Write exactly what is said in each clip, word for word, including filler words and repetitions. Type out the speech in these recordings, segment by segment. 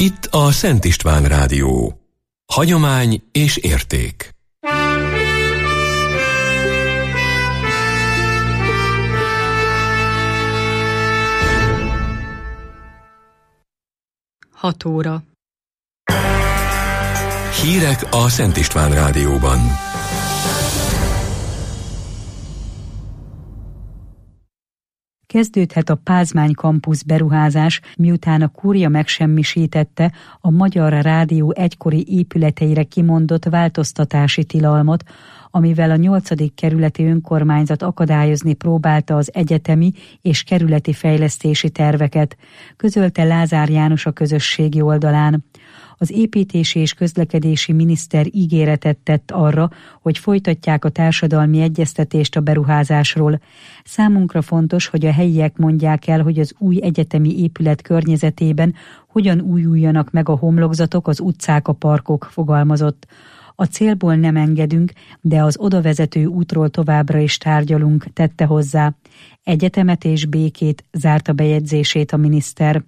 Itt a Szent István Rádió. Hagyomány és érték. Hat óra. Hírek a Szent István Rádióban. Kezdődhet a Pázmány Campus beruházás, miután a kúria megsemmisítette a Magyar Rádió egykori épületeire kimondott változtatási tilalmat, amivel a nyolcadik kerületi önkormányzat akadályozni próbálta az egyetemi és kerületi fejlesztési terveket, közölte Lázár János a közösségi oldalán. Az építési és közlekedési miniszter ígéretet tett arra, hogy folytatják a társadalmi egyeztetést a beruházásról. Számunkra fontos, hogy a helyiek mondják el, hogy az új egyetemi épület környezetében hogyan újuljanak meg a homlokzatok, az utcák, a parkok, fogalmazott. A célból nem engedünk, de az odavezető útról továbbra is tárgyalunk, tette hozzá. Egyetemet és békét, zárta bejegyzését a miniszter.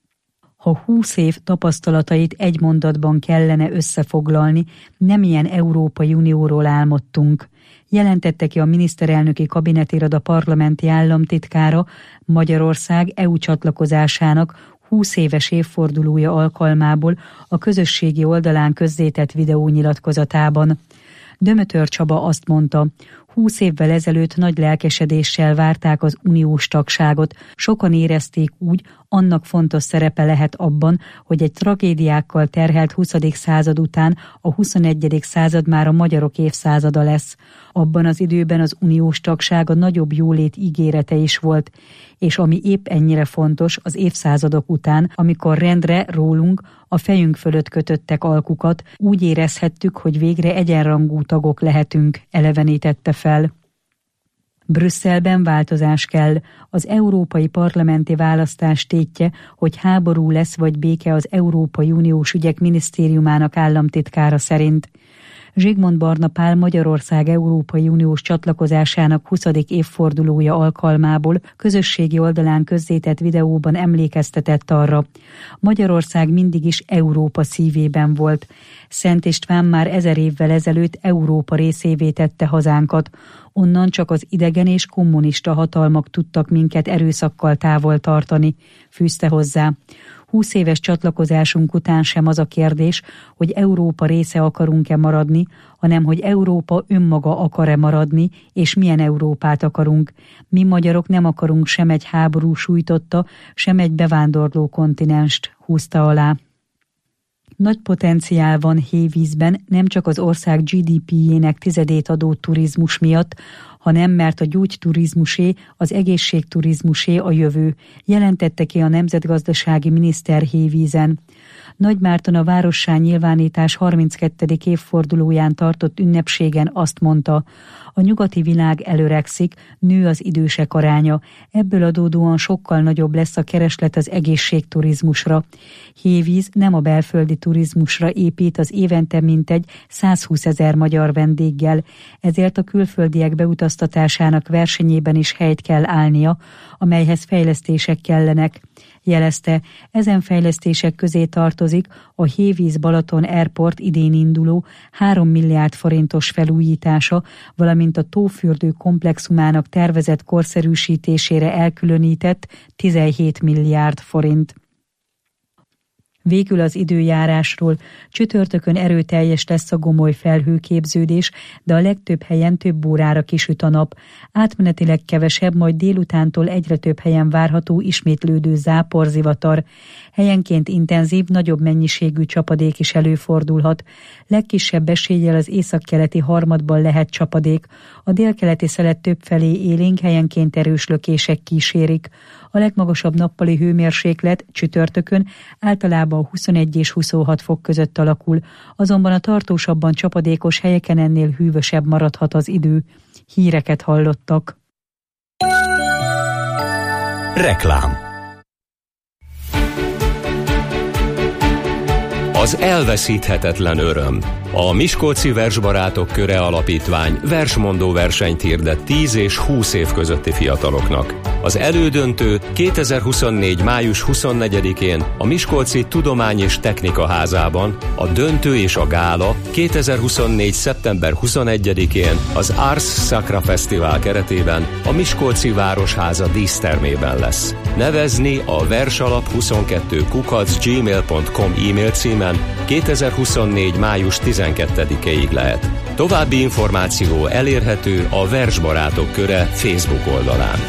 Ha húsz év tapasztalatait egy mondatban kellene összefoglalni, nem ilyen Európai Unióról álmodtunk, jelentette ki a miniszterelnöki kabinetiroda parlamenti államtitkára Magyarország é u csatlakozásának húsz éves évfordulója alkalmából a közösségi oldalán közzétett videónyilatkozatában. Dömötör Csaba azt mondta, húsz évvel ezelőtt nagy lelkesedéssel várták az uniós tagságot, sokan érezték úgy, annak fontos szerepe lehet abban, hogy egy tragédiákkal terhelt huszadik század után a huszonegyedik század már a magyarok évszázada lesz. Abban az időben az uniós tagság a nagyobb jólét ígérete is volt, és ami épp ennyire fontos az évszázadok után, amikor rendre rólunk a fejünk fölött kötöttek alkukat, úgy érezhettük, hogy végre egyenrangú tagok lehetünk, elevenítette fel. Brüsszelben változás kell. Az európai parlamenti választás tétje, hogy háború lesz vagy béke az Európai Uniós ügyek minisztériumának államtitkára szerint. Zsigmond Barna Pál Magyarország Európai Uniós csatlakozásának huszadik évfordulója alkalmából közösségi oldalán közzétett videóban emlékeztetett arra. Magyarország mindig is Európa szívében volt. Szent István már ezer évvel ezelőtt Európa részévé tette hazánkat. Onnan csak az idegen és kommunista hatalmak tudtak minket erőszakkal távol tartani, fűzte hozzá. Húsz éves csatlakozásunk után sem az a kérdés, hogy Európa része akarunk-e maradni, hanem hogy Európa önmaga akar-e maradni, és milyen Európát akarunk. Mi magyarok nem akarunk sem egy háború sújtotta, sem egy bevándorló kontinenst, húzta alá. Nagy potenciál van hévízben, nem csak az ország gé dé pé-jének tizedét adó turizmus miatt, hanem mert a gyógyturizmusé, az egészségturizmusé a jövő, jelentette ki a nemzetgazdasági miniszter hévízen. Nagymárton a várossá nyilvánítás harminckettedik évfordulóján tartott ünnepségen azt mondta, a nyugati világ előregszik, nő az idősek aránya, ebből adódóan sokkal nagyobb lesz a kereslet az egészségturizmusra. Hévíz nem a belföldi turizmusra épít az évente mintegy százhúszezer magyar vendéggel, ezért a külföldiek beutaztatásának versenyében is helyt kell állnia, amelyhez fejlesztések kellenek. Jelezte, ezen fejlesztések közé tartozik a Hévíz-Balaton Airport idén induló három milliárd forintos felújítása, valamint a tófürdő komplexumának tervezett korszerűsítésére elkülönített tizenhét milliárd forint. Végül az időjárásról. Csütörtökön erőteljes lesz a gomoly felhőképződés, de a legtöbb helyen több órára kisüt a nap. Átmenetileg kevesebb, majd délutántól egyre több helyen várható ismétlődő záporzivatar. Helyenként intenzív, nagyobb mennyiségű csapadék is előfordulhat. Legkisebb eséllyel az északkeleti harmadban lehet csapadék. A délkeleti szelet többfelé élénk, helyenként erős lökések kísérik. A legmagasabb nappali hőmérséklet csütörtökön általában huszonegy és huszonhat fok között alakul, azonban a tartósabban csapadékos helyeken ennél hűvösebb maradhat az idő. Híreket hallottak. Reklám. Az elveszíthetetlen öröm. A Miskolci Versbarátok Köre Alapítvány versmondó versenyt hirdet tíz és húsz év közötti fiataloknak. Az elődöntő kétezer-huszonnégy. május huszonnegyedikén a Miskolci Tudomány és Technika Házában, a döntő és a gála kétezer-huszonnégy. szeptember huszonegyedikén az Ars Sacra Fesztivál keretében a Miskolci Városháza dísztermében lesz. Nevezni a versalap huszonkettő kukac gmail pont com e-mail címen kétezer-huszonnégy. május tizenkettedikéig lehet. További információ elérhető a Versbarátok Köre Facebook oldalán.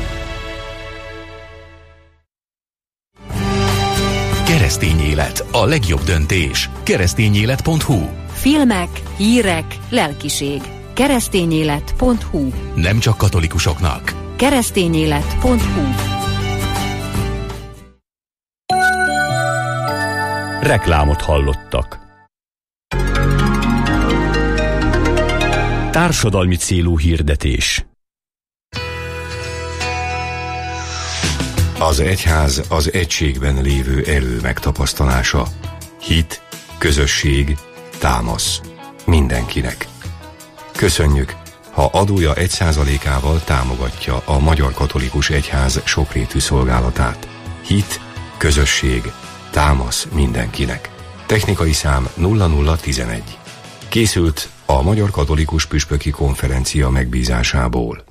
Keresztény élet, a legjobb döntés. keresztényélet pont hu. Filmek, hírek, lelkiség. keresztényélet pont hu. Nem csak katolikusoknak. keresztényélet pont hu. Reklámot hallottak. Társadalmi célú hirdetés. Az egyház az egységben lévő erő megtapasztalása. Hit, közösség, támasz. Mindenkinek. Köszönjük, ha adója egy százalékával támogatja a Magyar Katolikus Egyház sokrétű szolgálatát. Hit, közösség, támasz mindenkinek. Technikai szám nulla nulla tizenegy. Készült a Magyar Katolikus Püspöki Konferencia megbízásából.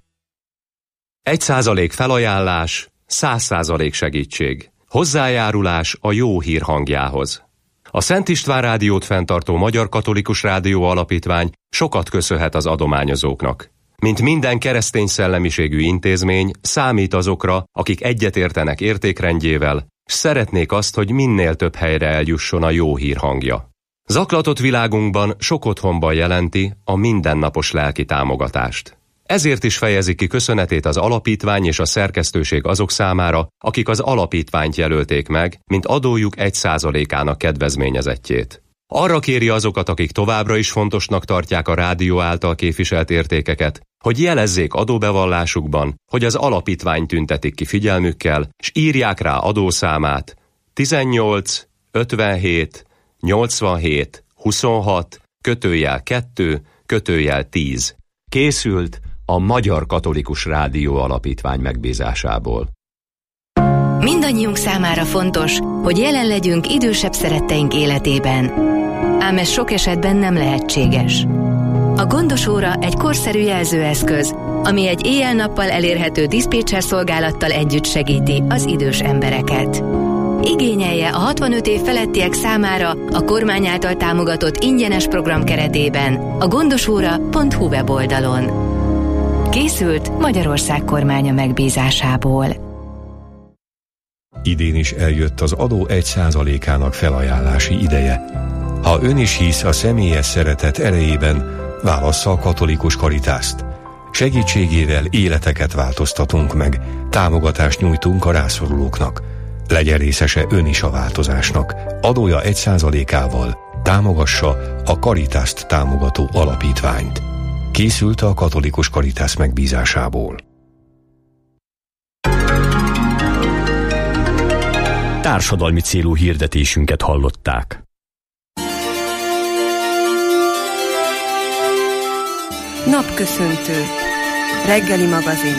Egy százalék felajánlás, száz százalék segítség. Hozzájárulás a jó hír hangjához. A Szent István Rádiót fenntartó Magyar Katolikus Rádió Alapítvány sokat köszönhet az adományozóknak. Mint minden keresztény szellemiségű intézmény, számít azokra, akik egyetértenek értékrendjével, s szeretnék azt, hogy minél több helyre eljusson a jó hír hangja. Zaklatott világunkban sok otthonban jelenti a mindennapos lelki támogatást. Ezért is fejezi ki köszönetét az alapítvány és a szerkesztőség azok számára, akik az alapítványt jelölték meg, mint adójuk egy százalékának kedvezményezettjét. Arra kéri azokat, akik továbbra is fontosnak tartják a rádió által képviselt értékeket, hogy jelezzék adóbevallásukban, hogy az alapítvány tüntetik ki figyelmükkel, s írják rá adószámát tizennyolc ötvenhét nyolcvanhét huszonhat kötőjel kettő kötőjel tíz. Készült a Magyar Katolikus Rádió Alapítvány megbízásából. Mindannyiunk számára fontos, hogy jelen legyünk idősebb szeretteink életében. Ám ez sok esetben nem lehetséges. A gondos óra egy korszerű jelzőeszköz, ami egy éjjel-nappal elérhető diszpécser szolgálattal együtt segíti az idős embereket. Igényelje a hatvanöt év felettiek számára a kormány által támogatott ingyenes program keretében a gondosóra pont hu weboldalon. Készült Magyarország kormánya megbízásából. Idén is eljött az adó egy százalékának felajánlási ideje. Ha ön is hisz a személyes szeretet erejében, válassza a katolikus Karitást. Segítségével életeket változtatunk meg, támogatást nyújtunk a rászorulóknak. Legyen részese ön is a változásnak. Adója egy százalékával támogassa a Karitást támogató alapítványt. Készült a katolikus Karitász megbízásából. Társadalmi célú hirdetésünket hallották. Napköszöntő. Reggeli magazin.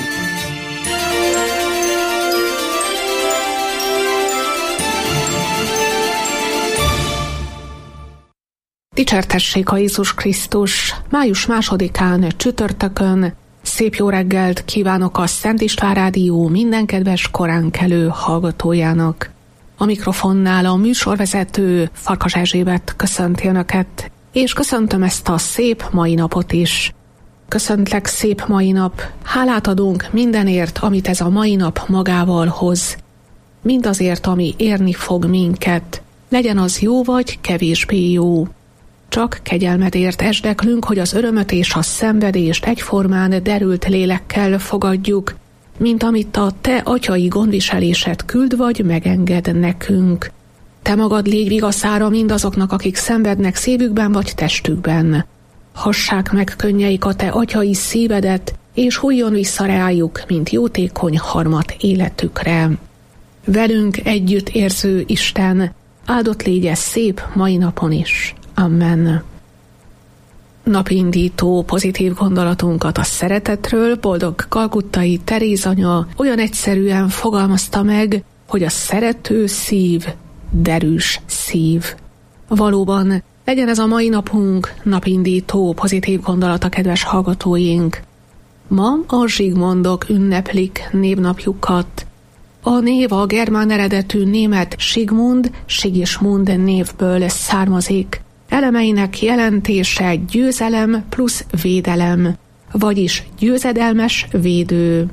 Dicsértessék a Jézus Krisztus! Május másodikán csütörtökön szép jó reggelt kívánok a Szent István Rádió minden kedves koránkelő hallgatójának. A mikrofonnál a műsorvezető Farkas Erzsébet köszönti Önöket, és köszöntöm ezt a szép mai napot is. Köszöntlek szép mai nap, hálát adunk mindenért, amit ez a mai nap magával hoz. Mindazért, ami érni fog minket, legyen az jó vagy kevésbé jó. Csak kegyelmedért esdeklünk, hogy az örömöt és a szenvedést egyformán derült lélekkel fogadjuk, mint amit a te atyai gondviselésed küld vagy megenged nekünk. Te magad légy vigaszára mindazoknak, akik szenvednek szívükben vagy testükben. Hassák meg könnyeik a te atyai szívedet, és hulljon vissza reájuk, mint jótékony harmat életükre. Velünk együtt érző Isten, áldott légy ez szép mai napon is. Amen. Napindító pozitív gondolatunkat a szeretetről boldog kalkuttai Teréz anya olyan egyszerűen fogalmazta meg, hogy a szerető szív, derűs szív. Valóban legyen ez a mai napunk napindító pozitív gondolata, kedves hallgatóink. Ma a Zsigmondok ünneplik névnapjukat. A név a germán eredetű német Sigmund, Sigismund névből származik. Elemeinek jelentése győzelem plusz védelem, vagyis győzedelmes védő.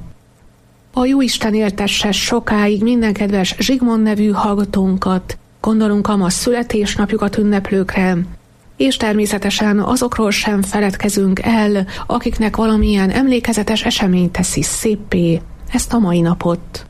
A Jóisten éltesse sokáig minden kedves Zsigmond nevű hallgatónkat, gondolunk a ma születésnapjukat ünneplőkre, és természetesen azokról sem feledkezünk el, akiknek valamilyen emlékezetes esemény teszi széppé ezt a mai napot.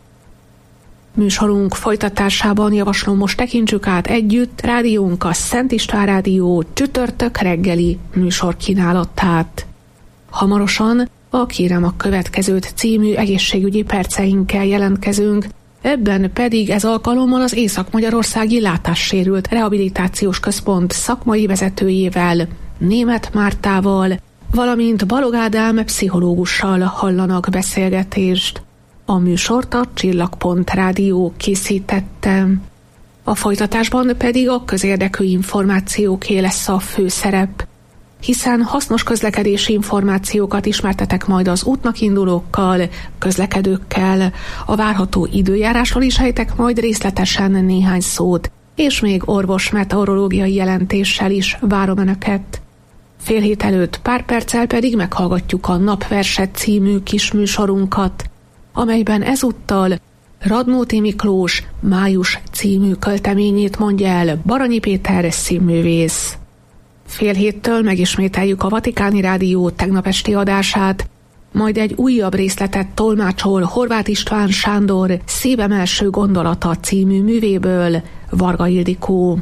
Műsorunk folytatásában javaslom, most tekintsük át együtt rádiónk a Szent István Rádió csütörtök reggeli műsorkínálatát. Hamarosan a Kérem a következőt című egészségügyi perceinkkel jelentkezünk, ebben pedig ez alkalommal az Észak-Magyarországi Látássérült Rehabilitációs Központ szakmai vezetőjével, Németh Mártával, valamint Balog Ádám pszichológussal hallanak beszélgetést. A műsort a Csillagpont Rádió készítette. A folytatásban pedig a közérdekű információké lesz a főszerep, hiszen hasznos közlekedési információkat ismertetek majd az útnak indulókkal, közlekedőkkel, a várható időjárásról is ejtek majd részletesen néhány szót, és még orvos meteorológiai jelentéssel is várom Önöket. Fél hét előtt pár perccel pedig meghallgatjuk a Napverset című kisműsorunkat, amelyben ezúttal Radnóti Miklós Május című költeményét mondja el Baranyi Péter színművész. Fél héttől megismételjük a Vatikáni Rádió tegnap esti adását, majd egy újabb részletet tolmácsol Horváth István Sándor Szívem első gondolata című művéből Varga Ildikó.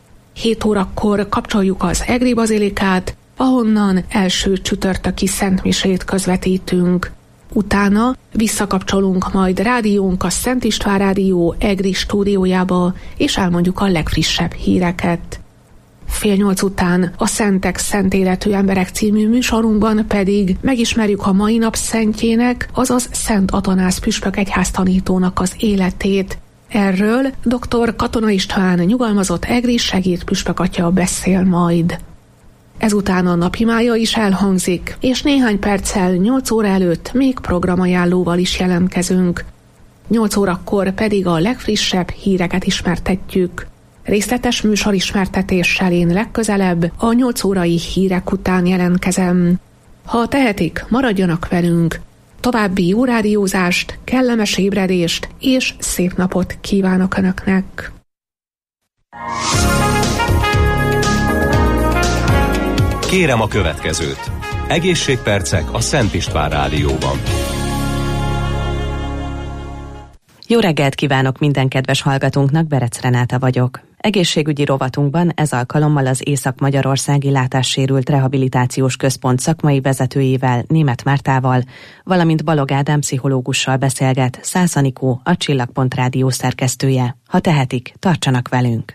Hét órakor kapcsoljuk az Egri Bazilikát, ahonnan első csütörtöki szentmisét közvetítünk. Utána visszakapcsolunk majd rádiónk a Szent István Rádió Egri stúdiójába, és elmondjuk a legfrissebb híreket. Fél nyolc után a Szentek Szent Életű Emberek című műsorunkban pedig megismerjük a mai nap szentjének, azaz Szent Atanász püspök egyháztanítónak az életét. Erről dr. Katona István nyugalmazott egri segédpüspökatya beszél majd. Ezután a napimája is elhangzik, és néhány perccel nyolc óra előtt még programajánlóval is jelentkezünk. nyolc órakor pedig a legfrissebb híreket ismertetjük. Részletes műsorismertetéssel én legközelebb a nyolc órai hírek után jelentkezem. Ha tehetik, maradjanak velünk. További jó rádiózást, kellemes ébredést és szép napot kívánok Önöknek! Kérem a következőt. Egészségpercek a Szent István Rádióban. Jó reggelt kívánok minden kedves hallgatónknak, Berec Renáta vagyok. Egészségügyi rovatunkban ez alkalommal az Észak-Magyarországi Látássérült Rehabilitációs Központ szakmai vezetőjével, Németh Mártával, valamint Balog Ádám pszichológussal beszélget Szász Anikó, a Csillagpont Rádió szerkesztője. Ha tehetik, tartsanak velünk!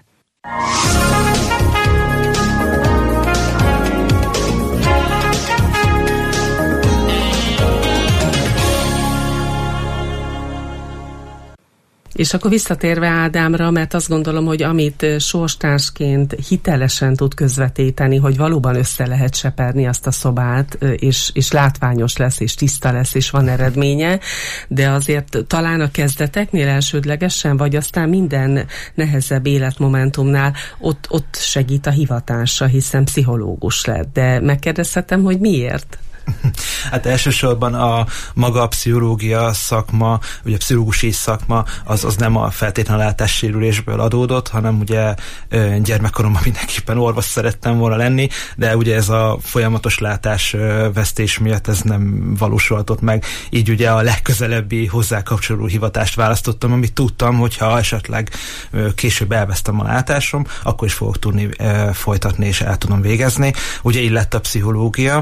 És akkor visszatérve Ádámra, mert azt gondolom, hogy amit sorstársként hitelesen tud közvetíteni, hogy valóban össze lehet seperni azt a szobát, és, és látványos lesz, és tiszta lesz, és van eredménye, de azért talán a kezdeteknél elsődlegesen, vagy aztán minden nehezebb életmomentumnál ott, ott segít a hivatása, hiszen pszichológus lett. De megkérdezhetem, hogy miért? Hát elsősorban a maga a pszichológia szakma, ugye a pszichológusi szakma, az, az nem a feltétlenül látássérülésből adódott, hanem ugye gyermekkoromban mindenképpen orvos szerettem volna lenni, de ugye ez a folyamatos látásvesztés miatt ez nem valósulhatott meg, így ugye a legközelebbi hozzá kapcsolódó hivatást választottam, amit tudtam, hogyha esetleg később elvesztem a látásom, akkor is fogok tudni folytatni és el tudom végezni. Ugye így lett a pszichológia.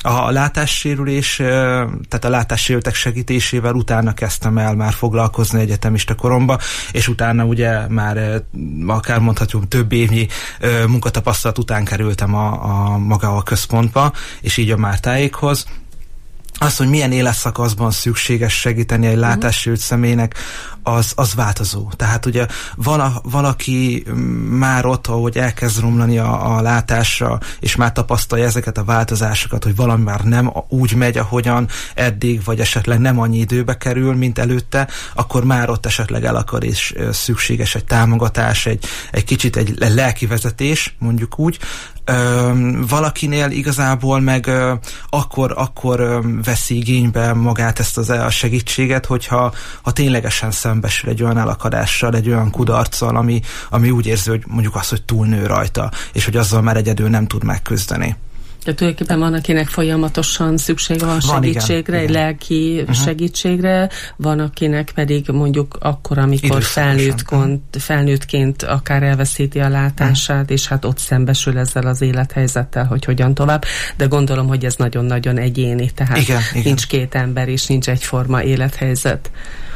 A látássérülés, tehát a látássérültek segítésével utána kezdtem el már foglalkozni egyetemista koromba, és utána ugye már akár mondhatjuk több évnyi munkatapasztalat után kerültem a, a maga a központba, és így a Mártáékhoz. Az, hogy milyen életszakaszban szükséges segíteni egy látássérült személynek, az, az változó. Tehát ugye vala, valaki már ott, ahogy elkezd romlani a, a látásra, és már tapasztalja ezeket a változásokat, hogy valami már nem úgy megy, ahogyan eddig, vagy esetleg nem annyi időbe kerül, mint előtte, akkor már ott esetleg el akar, és szükséges egy támogatás, egy, egy kicsit egy lelki vezetés, mondjuk úgy. Ö, valakinél igazából meg ö, akkor, akkor ö, veszi igénybe magát ezt az, a segítséget, hogyha ha ténylegesen szembesül egy olyan elakadással, egy olyan kudarccal, ami, ami úgy érzi, hogy mondjuk az, hogy túlnő rajta, és hogy azzal már egyedül nem tud megküzdeni. De tulajdonképpen van, akinek folyamatosan szüksége van, van segítségre, igen, egy igen. lelki uh-huh. segítségre, van, akinek pedig mondjuk akkor, amikor felnőttként, felnőttként akár elveszíti a látását, uh-huh. és hát ott szembesül ezzel az élethelyzettel, hogy hogyan tovább, de gondolom, hogy ez nagyon-nagyon egyéni, tehát igen, nincs igen. két ember, és nincs egyforma élethelyzet.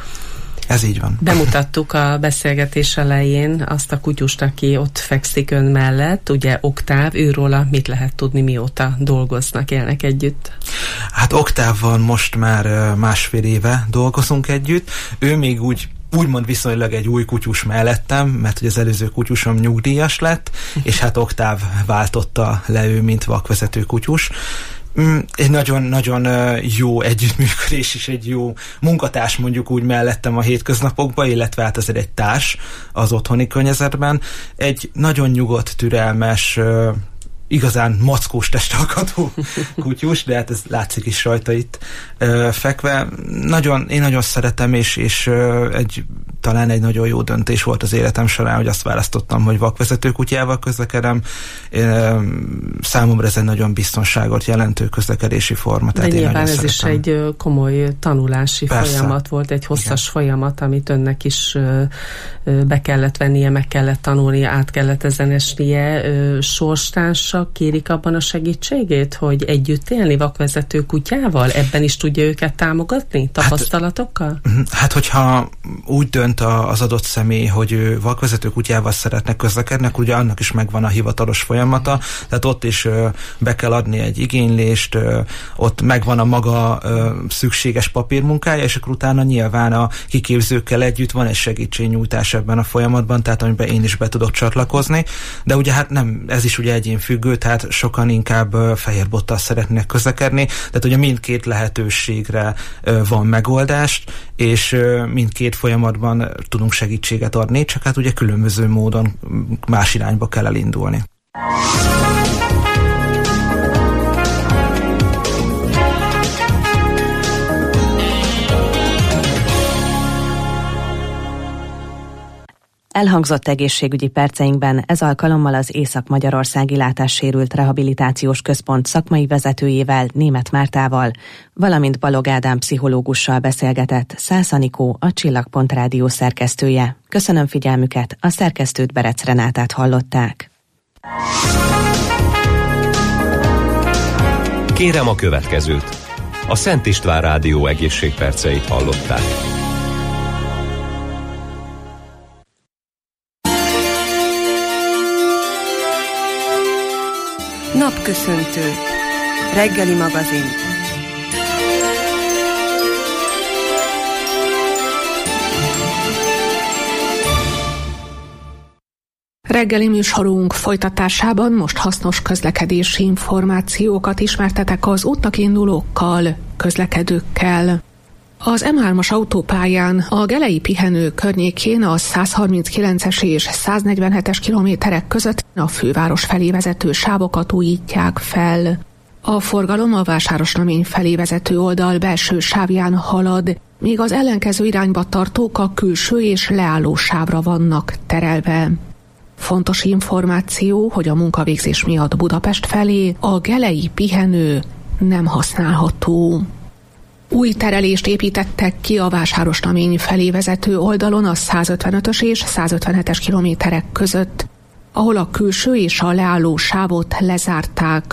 Ez így van. Bemutattuk a beszélgetés elején azt a kutyust, aki ott fekszik ön mellett, ugye Oktáv, őróla mit lehet tudni, mióta dolgoznak, élnek együtt? Hát Oktávval most már másfél éve dolgozunk együtt, ő még úgy úgymond viszonylag egy új kutyus mellettem, mert hogy az előző kutyusom nyugdíjas lett, és hát Oktáv váltotta le ő, mint vakvezető kutyus. Egy nagyon-nagyon jó együttműködés és egy jó munkatárs mondjuk úgy mellettem a hétköznapokban, illetve hát azért egy társ az otthoni környezetben. Egy nagyon nyugodt, türelmes, igazán mackós testalkatú kutyus, de hát ez látszik is rajta itt ö, fekve. Nagyon, én nagyon szeretem, és, és ö, egy, talán egy nagyon jó döntés volt az életem során, hogy azt választottam, hogy vakvezető kutyával közlekedem. Ö, számomra ez egy nagyon biztonságot jelentő közlekedési forma. De nyilván ez szeretem. Is egy komoly tanulási Persze. folyamat volt, egy hosszas Igen. folyamat, amit önnek is ö, ö, be kellett vennie, meg kellett tanulnia, át kellett ezen esnie. Ö, sorstársa kérik abban a segítségét, hogy együtt élni vakvezető kutyával? Ebben is tudja őket támogatni? Tapasztalatokkal? Hát, hát hogyha úgy dönt az adott személy, hogy ő vakvezető kutyával szeretne közlekedni, ugye annak is megvan a hivatalos folyamata, tehát ott is be kell adni egy igénylést, ott megvan a maga szükséges papírmunkája, és akkor utána nyilván a kiképzőkkel együtt van egy segítségnyújtás ebben a folyamatban, tehát amiben én is be tudok csatlakozni, de ugye hát nem, ez is ugye egyénfüggő, tehát sokan inkább fehér bottal szeretnének közlekedni, tehát ugye mindkét lehetőségre van megoldást, és mindkét folyamatban tudunk segítséget adni, csak hát ugye különböző módon más irányba kell elindulni. Elhangzott egészségügyi perceinkben ez alkalommal az Észak-Magyarországi Látássérült Rehabilitációs Központ szakmai vezetőjével, Németh Mártával, valamint Balog Ádám pszichológussal beszélgetett Szász Anikó, a Csillagpont Rádió szerkesztője. Köszönöm figyelmüket, a szerkesztőt, Berec Renátát hallották. Kérem a következőt. A Szent István Rádió egészségperceit hallották. Napköszöntő. Reggeli magazin. Reggeli műsorunk folytatásában most hasznos közlekedési információkat ismertetek az útnak indulókkal, közlekedőkkel. Az em hármas autópályán a Gelei pihenő környékén a százharminckilences és száznegyvenhetes kilométerek között a főváros felé vezető sávokat újítják fel. A forgalom a Vásárosnamény felé vezető oldal belső sávján halad, míg az ellenkező irányba tartók a külső és leálló sávra vannak terelve. Fontos információ, hogy a munkavégzés miatt Budapest felé a Gelei pihenő nem használható. Új terelést építettek ki a Vásárosnamény felé vezető oldalon a százötvenötös és százötvenhetes kilométerek között, ahol a külső és a leálló sávot lezárták.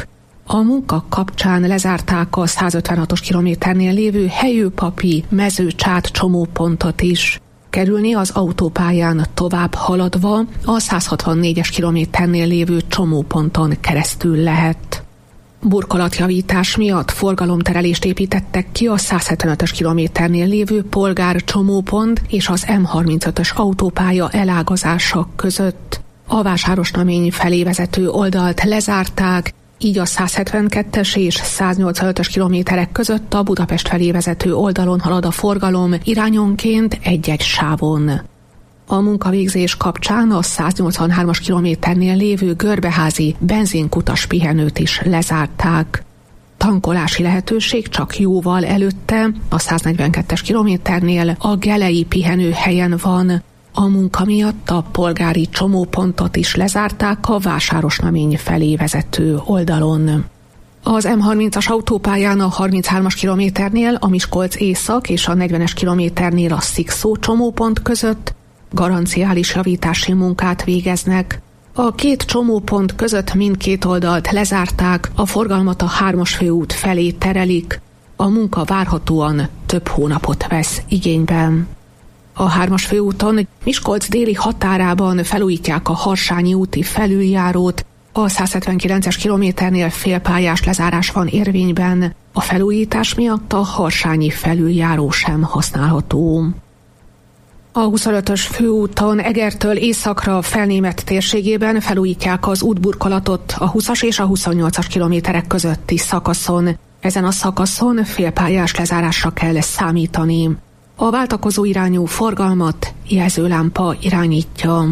A munka kapcsán lezárták a százötvenhatos kilométernél lévő Helyőpapi mezőcsát csomópontot is. Kerülni az autópályán tovább haladva a százhatvannégyes kilométernél lévő csomóponton keresztül lehet. Burkolatjavítás miatt forgalomterelést építettek ki a százhetvenötös kilométernél lévő polgár csomópont és az M harmincötös autópálya elágazása között. A Vásárosnamény felé vezető oldalt lezárták, így a százhetvenkettes és száznyolcvanötös kilométerek között a Budapest felé vezető oldalon halad a forgalom irányonként egy-egy sávon. A munkavégzés kapcsán a száznyolcvanhármas kilométernél lévő Görbeházi benzinkutas pihenőt is lezárták. Tankolási lehetőség csak jóval előtte, a száznegyvenkettes kilométernél a Gelei pihenőhelyen van. A munka miatt a polgári csomópontot is lezárták a Vásárosnamény felé vezető oldalon. Az M harmincas autópályán a harminchármas kilométernél a Miskolc észak és a negyvenes kilométernél a Szikszó csomópont között garanciális javítási munkát végeznek. A két csomópont között mindkét oldalt lezárták, a forgalmat a hármas főút felé terelik. A munka várhatóan több hónapot vesz igénybe. A hármas főúton Miskolc déli határában felújítják a Harsányi úti felüljárót, a százhetvenkilences kilométernél félpályás lezárás van érvényben, a felújítás miatt a Harsányi felüljáró sem használható. A huszonötös főúton Egertől északra Felnémet térségében felújítják az útburkolatot a húszas és a huszonnyolcas kilométerek közötti szakaszon. Ezen a szakaszon félpályás lezárásra kell számítani. A váltakozó irányú forgalmat jelzőlámpa irányítja.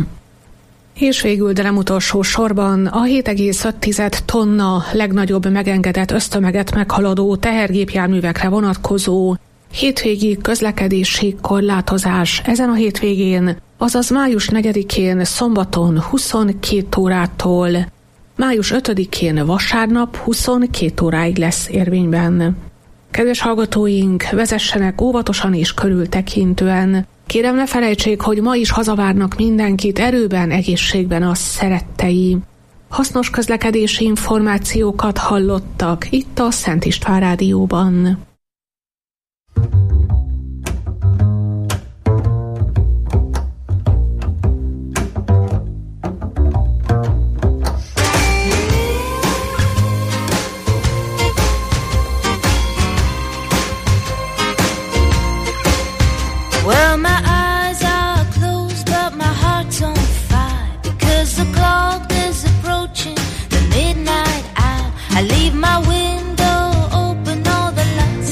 És végül, de nem utolsó sorban, a hét egész öt tonna legnagyobb megengedett össztömeget meghaladó tehergépjárművekre vonatkozó hétvégi közlekedési korlátozás ezen a hétvégén, azaz május negyedikén szombaton huszonkét órától, május ötödikén vasárnap huszonkét óráig lesz érvényben. Kedves hallgatóink, vezessenek óvatosan és körültekintően. Kérem, ne felejtsék, hogy ma is hazavárnak mindenkit erőben, egészségben a szerettei. Hasznos közlekedési információkat hallottak itt a Szent István Rádióban. Well, my eyes are closed, but my heart's on fire, because the clock is approaching the midnight hour. I leave my window open, all the lights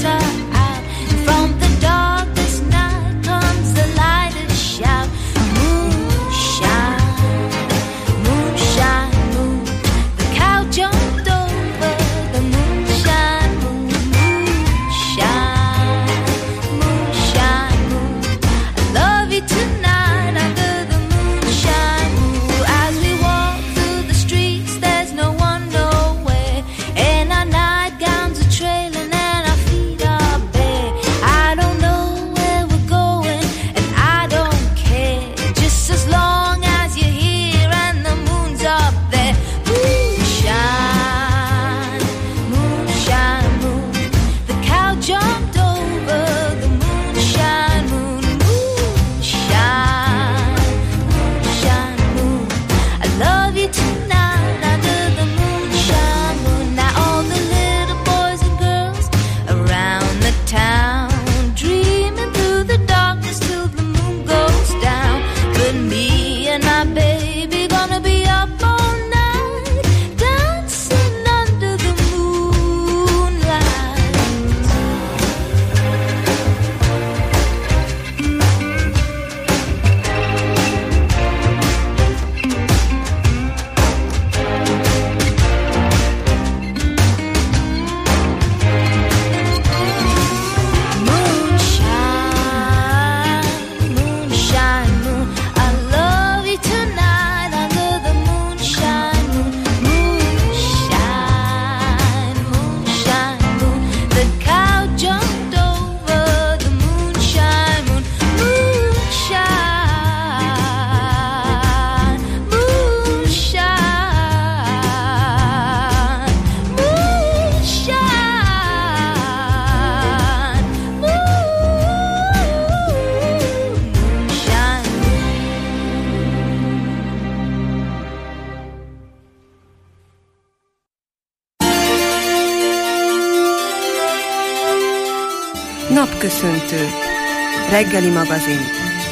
Napköszöntő. Reggeli magazin.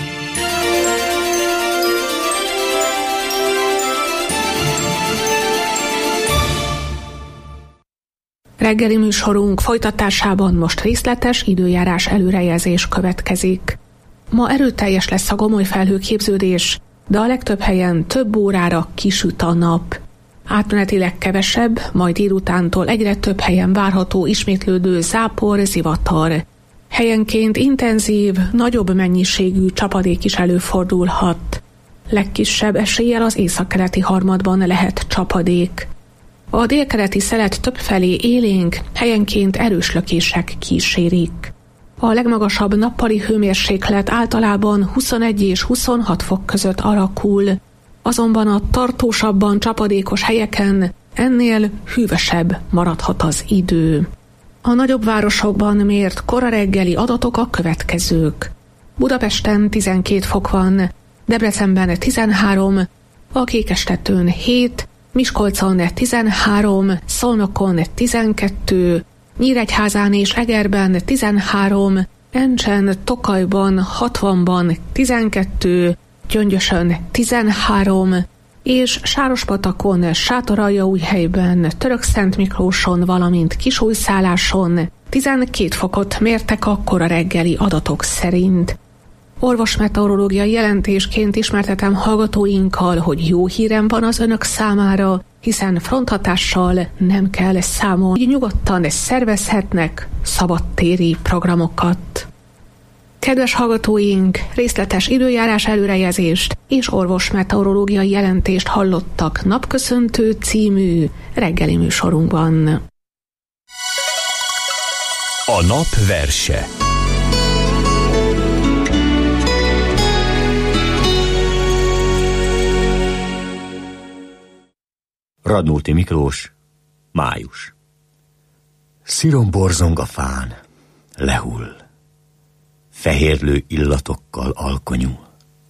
Reggeli műsorunk folytatásában most részletes időjárás előrejelzés következik. Ma erőteljes lesz a gomoly felhőképződés, de a legtöbb helyen több órára kisüt a nap. Átmenetileg kevesebb, majd délutántól egyre több helyen várható ismétlődő zápor, zivatar. Helyenként intenzív, nagyobb mennyiségű csapadék is előfordulhat. Legkisebb eséllyel az északkeleti harmadban lehet csapadék. A délkeleti szelet többfelé élénk, helyenként erős lökések kísérik. A legmagasabb nappali hőmérséklet általában huszonegy és huszonhat fok között alakul, azonban a tartósabban csapadékos helyeken ennél hűvösebb maradhat az idő. A nagyobb városokban mért kora reggeli adatok a következők. Budapesten tizenkét fok van, Debrecenben tizenhárom, a Kékestetőn hét, Miskolcon tizenhárom, Szolnokon tizenkettő, Nyíregyházán és Egerben tizenhárom, Encsen, Tokajban, Hatvanban tizenkettő, Gyöngyösön tizenhárom, és Sárospatakon, Sátoraljaújhelyben, Törökszentmiklóson, valamint Kisújszálláson tizenkét fokot mértek a kora reggeli adatok szerint. Orvosmeteorológiai jelentésként ismertetem hallgatóinkkal, hogy jó hírem van az önök számára, hiszen fronthatással nem kell számolni, nyugodtan szervezhetnek szabadtéri programokat. Kedves hallgatóink, részletes időjárás előrejelzést és orvosmeteorológiai jelentést hallottak Napköszöntő című reggeli műsorunkban. A nap verse. Radnóti Miklós, május. Szirom borzong a fán, lehull. Fehérlő illatokkal alkonyul.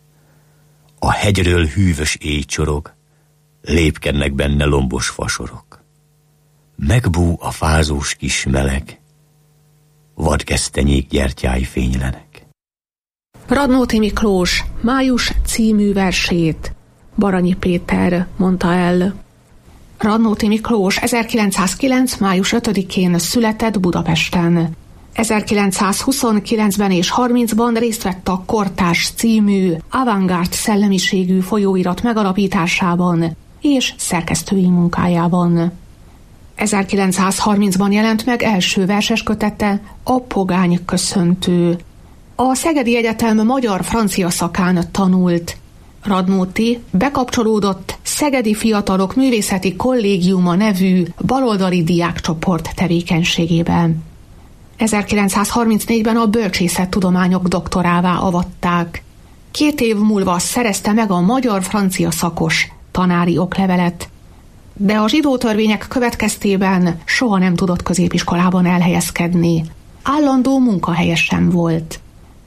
A hegyről hűvös éj csorog, lépkednek benne lombos fasorok. Megbú a fázós kis meleg, vadgesztenyék gyertyái fénylenek. Radnóti Miklós május című versét Baranyi Péter mondta el. Radnóti Miklós ezerkilencszázkilenc. május ötödikén született Budapesten. ezerkilencszázhuszonkilencben és harmincban részt vett a Kortárs című avantgárd szellemiségű folyóirat megalapításában és szerkesztői munkájában. ezerkilencszázharmincban jelent meg első verseskötete, a Pogány köszöntő. A Szegedi Egyetem magyar-francia szakán tanult. Radnóti bekapcsolódott Szegedi Fiatalok Művészeti Kollégiuma nevű baloldali diákcsoport tevékenységében. ezerkilencszázharmincnégyben a bölcsészettudományok doktorává avatták. Két év múlva szerezte meg a magyar-francia szakos tanári oklevelet, de a zsidó törvények következtében soha nem tudott középiskolában elhelyezkedni. Állandó munkahelye sem volt.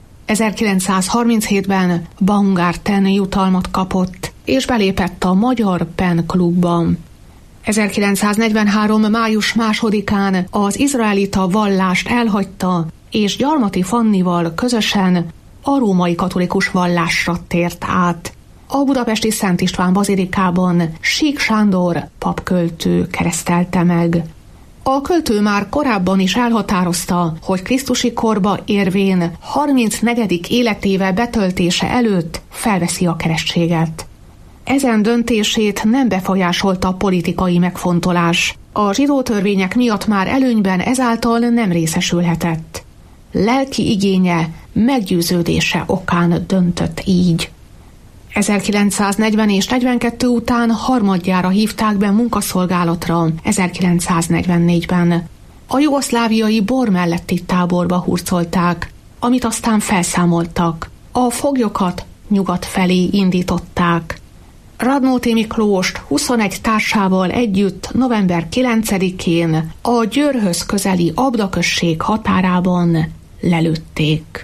ezerkilencszázharminchétben Baumgarten jutalmat kapott, és belépett a Magyar Pen Klubban. ezerkilencszáznegyvenhárom. május másodikán az izraelita vallást elhagyta, és Gyarmati Fannival közösen a római katolikus vallásra tért át. A budapesti Szent István bazilikában Sík Sándor papköltő keresztelte meg. A költő már korábban is elhatározta, hogy krisztusi korba érvén harmincnegyedik életéve betöltése előtt felveszi a keresztséget. Ezen döntését nem befolyásolta a politikai megfontolás. A zsidó törvények miatt már előnyben ezáltal nem részesülhetett. Lelki igénye, meggyőződése okán döntött így. ezerkilencszáznegyven és negyvenkettő után harmadjára hívták be munkaszolgálatra ezerkilencszáznegyvennégyben. A jugoszláviai Bor melletti táborba hurcolták, amit aztán felszámoltak. A foglyokat nyugat felé indították. Radnóti Miklóst huszonegy társával együtt november kilencedikén a Győrhöz közeli Abda község határában lelőtték.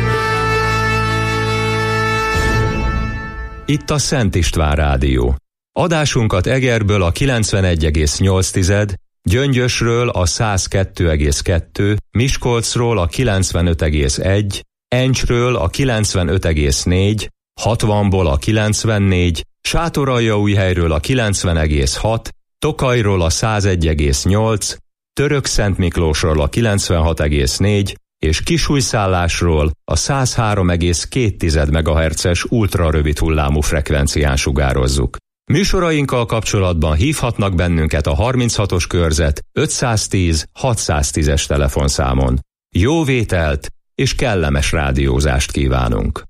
Itt a Szent István Rádió. Adásunkat Egerből a kilencvenegy egész nyolc, Gyöngyösről a száz kettő egész kettő, Miskolcról a kilencvenöt egész egy, Encsről a kilencvenöt egész négy, hatvanból a kilencvennégy, Sátoraljaújhelyről a kilencven egész hat, Tokajról a száz egy egész nyolc, Törökszentmiklósról a kilencvenhat egész négy, és Kisújszállásról a száz három egész két megahertzes ultrarövid hullámú frekvencián sugározzuk. Műsorainkkal kapcsolatban hívhatnak bennünket a harminchatos körzet ötszáztíz hatszáztízes telefonszámon. Jó vételt és kellemes rádiózást kívánunk!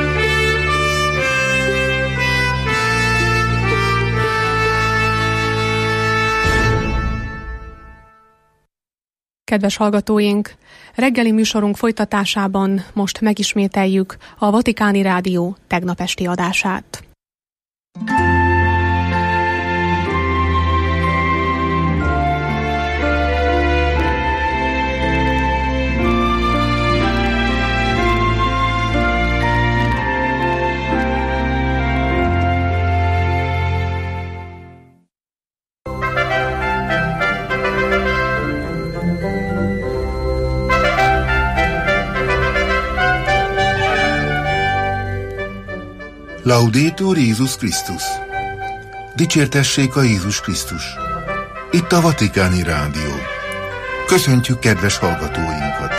Kedves hallgatóink, reggeli műsorunk folytatásában most megismételjük a Vatikáni Rádió tegnap esti adását. Laudetur Jézus Krisztus! Dicsértessék a Jézus Krisztus! Itt a Vatikáni Rádió. Köszöntjük kedves hallgatóinkat!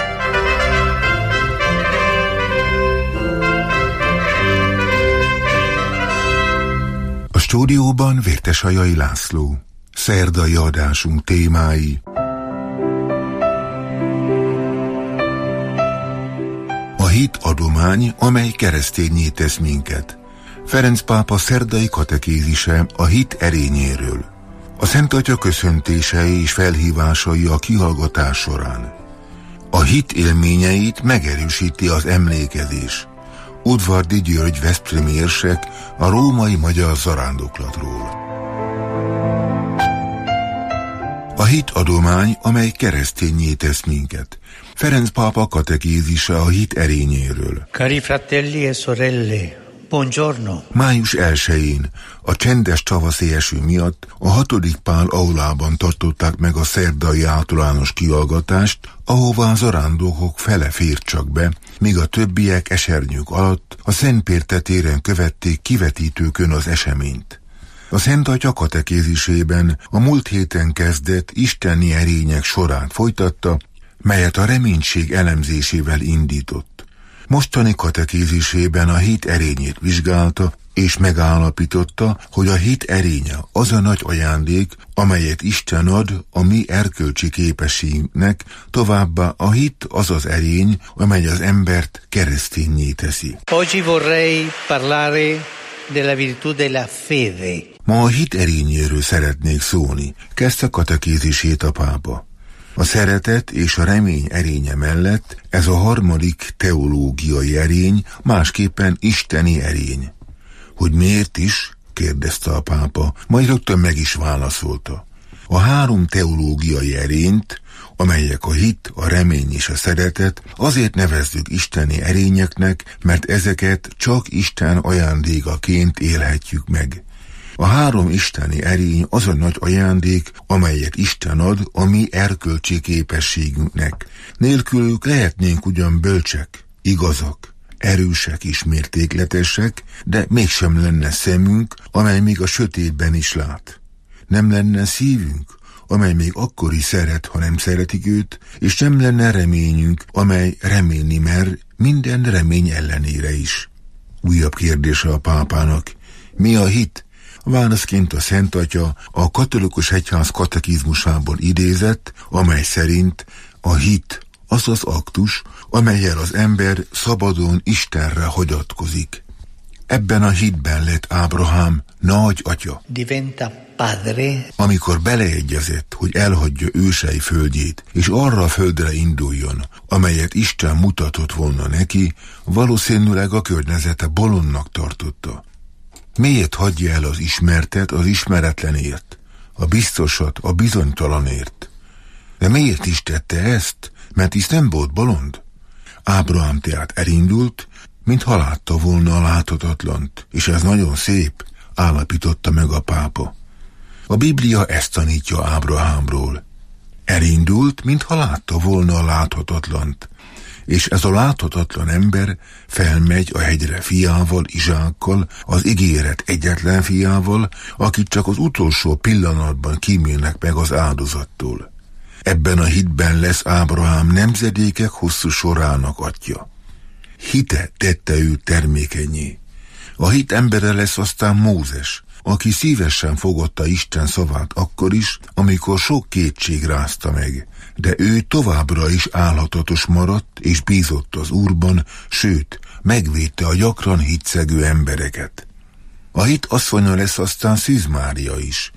A stúdióban Vértesajai László. Szerdai adásunk témái: a hit adomány, amely kereszténnyé tesz minket. Ferenc pápa szerdai katekézise a hit erényéről. A Szent Atya köszöntései és felhívásai a kihallgatás során. A hit élményeit megerősíti az emlékezés. Udvardi György veszprémi érsek a római magyar zarándoklatról. A hit adomány, amely kereszténnyé tesz minket. Ferenc pápa katekézise a hit erényéről. Cari fratelli e sorelle, buongiorno. Május elsején, a csendes tavaszi eső miatt a hatodik Pál aulában tartották meg a szerdai általános kihallgatást, ahová a zarándokok fele fért csak be, míg a többiek esernyők alatt a Szentpér téren követték kivetítőkön az eseményt. A Szent Atya katekézisében a múlt héten kezdett isteni erények sorát folytatta, melyet a reménység elemzésével indított. Mostani katekézisében a hit erényét vizsgálta, és megállapította, hogy a hit erénye az a nagy ajándék, amelyet Isten ad a mi erkölcsi képességünknek, továbbá a hit az az erény, amely az embert kereszténnyé teszi. Oggi vorrei parlare della virtù della fede. Ma a hit erényéről szeretnék szólni, kezdte katekézisét a pápa. A szeretet és a remény erénye mellett ez a harmadik teológiai erény, másképpen isteni erény. Hogy miért is? Kérdezte a pápa, majd rögtön meg is válaszolta. A három teológiai erényt, amelyek a hit, a remény és a szeretet, azért nevezzük isteni erényeknek, mert ezeket csak Isten ajándékaként élhetjük meg. A három isteni erény az a nagy ajándék, amelyet Isten ad a mi erkölcsi képességünknek. Nélkülük lehetnénk ugyan bölcsek, igazak, erősek és mértékletesek, de mégsem lenne szemünk, amely még a sötétben is lát. Nem lenne szívünk, amely még akkor is szeret, ha nem szeretik őt, és nem lenne reményünk, amely remélni mer minden remény ellenére is. Újabb kérdése a pápának: mi a hit? Válaszként a Szent Atya a katolikus egyház katekizmusában idézett, amely szerint a hit az az aktus, amellyel az ember szabadon Istenre hagyatkozik. Ebben a hitben lett Ábrahám nagy atya. Diventa padre. Amikor beleegyezett, hogy elhagyja ősei földjét, és arra a földre induljon, amelyet Isten mutatott volna neki, valószínűleg a környezete bolondnak tartotta. Miért hagyja el az ismertet az ismeretlenért, a biztosat a bizonytalanért? De miért is tette ezt? Mert is nem volt bolond. Ábrahám tehát elindult, mintha látta volna a láthatatlant, és ez nagyon szép. állapította meg a pápa. A Biblia ezt tanítja Ábrahámról. Elindult, mintha látta volna a láthatatlant, és ez a láthatatlan ember felmegy a hegyre fiával, Izsákkal, az ígéret egyetlen fiával, akit csak az utolsó pillanatban kímélnek meg az áldozattól. Ebben a hitben lesz Ábrahám nemzedékek hosszú sorának atya. Hite tette őt termékenyé. A hit embere lesz aztán Mózes, aki szívesen fogadta Isten szavát akkor is, amikor sok kétség rázta meg, de ő továbbra is álhatatos maradt és bízott az Úrban, sőt, megvédte a gyakran hitszegő embereket. A hit asszonya lesz aztán Szűz Mária is,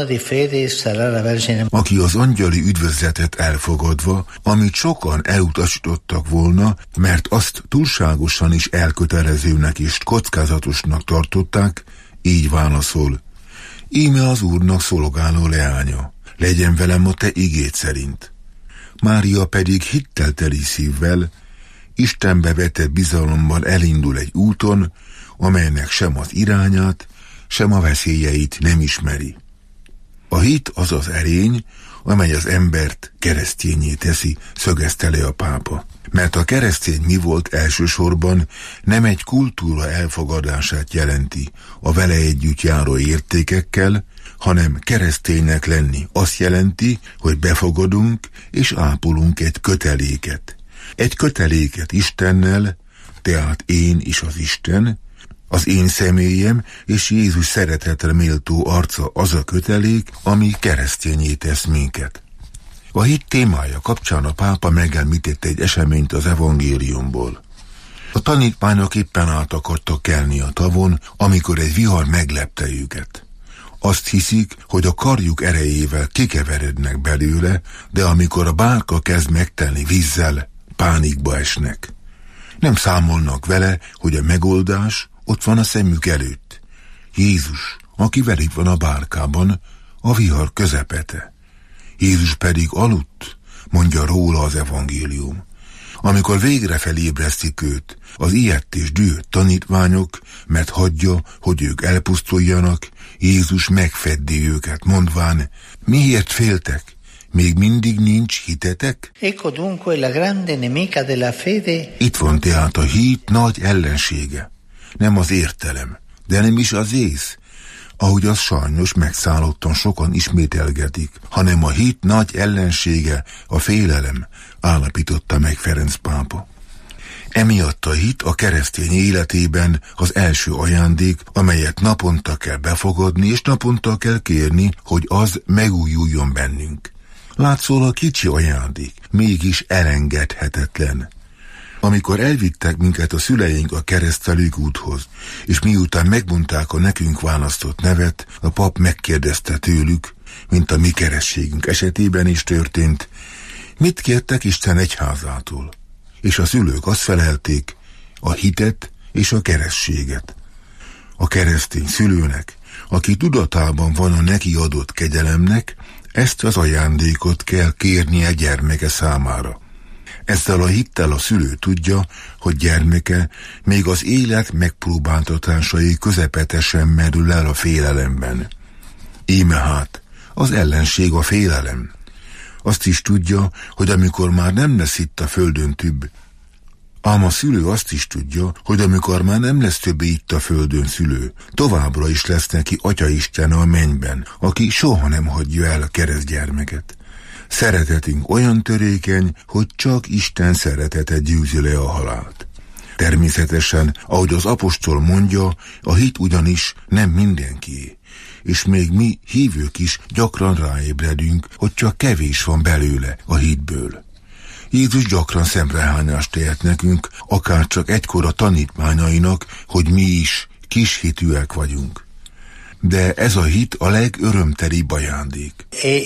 aki az angyali üdvözletet elfogadva, amit sokan elutasítottak volna, mert azt túlságosan is elkötelezőnek és kockázatosnak tartották, így válaszol: íme az Úrnak szolgáló leánya, legyen velem a te igéd szerint. Mária pedig hittel teli szívvel, Istenbe vetett bizalommal elindul egy úton, amelynek sem az irányát, sem a veszélyeit nem ismeri. A hit az az erény, amely az embert keresztényé teszi, szögezte le a pápa. Mert a keresztény mi volt elsősorban nem egy kultúra elfogadását jelenti a vele együtt járó értékekkel, hanem kereszténynek lenni azt jelenti, hogy befogadunk és ápolunk egy köteléket. Egy köteléket Istennel, tehát én is az Isten, az én személyem és Jézus szeretetre méltó arca az a kötelék, ami keresztényé tesz minket. A hit témája kapcsán a pápa megemlítette egy eseményt az evangéliumból. A tanítványok éppen át akartak kelni a tavon, amikor egy vihar meglepte őket. Azt hiszik, hogy a karjuk erejével kikeverednek belőle, de amikor a bárka kezd megtelni vízzel, pánikba esnek. Nem számolnak vele, hogy a megoldás ott van a szemük előtt. Jézus, aki velük van a bárkában, a vihar közepete. Jézus pedig aludt, mondja róla az evangélium. Amikor végre felébresztik őt, az ijedt és dühött tanítványok, mert hagyja, hogy ők elpusztuljanak, Jézus megfeddi őket, mondván: miért féltek? Még mindig nincs hitetek? Itt van tehát a hit nagy ellensége. Nem az értelem, de nem is az ész, ahogy az sajnos megszállottan sokan ismételgetik, hanem a hit nagy ellensége a félelem, állapította meg Ferenc pápa. Emiatt a hit a keresztény életében az első ajándék, amelyet naponta kell befogadni, és naponta kell kérni, hogy az megújuljon bennünk. Látszólag a kicsi ajándék, mégis elengedhetetlen. Amikor elvittek minket a szüleink a keresztelők úthoz, és miután megmondták a nekünk választott nevet, a pap megkérdezte tőlük, mint a mi keresztségünk esetében is történt, mit kértek Isten egyházától? És a szülők azt felelték, a hitet és a keresztséget. A keresztény szülőnek, aki tudatában van a neki adott kegyelemnek, ezt az ajándékot kell kérnie gyermeke számára. Ezzel a hittel a szülő tudja, hogy gyermeke még az élet megpróbáltatásai közepete sem merül el a félelemben. Íme hát, az ellenség a félelem. Azt is tudja, hogy amikor már nem lesz itt a földön több, ám a szülő azt is tudja, hogy amikor már nem lesz többé itt a földön szülő, továbbra is lesz neki Atyaisten a mennyben, aki soha nem hagyja el a keresztgyermeket. Szeretetünk olyan törékeny, hogy csak Isten szeretete győzi le a halált. Természetesen, ahogy az apostol mondja, a hit ugyanis nem mindenkié, és még mi hívők is gyakran ráébredünk, hogy csak kevés van belőle a hitből. Jézus gyakran szemrehányást tehet nekünk, akár csak egykor a tanítványainak, hogy mi is kis hitűek vagyunk. De ez a hit a legörömtelibb ajándék.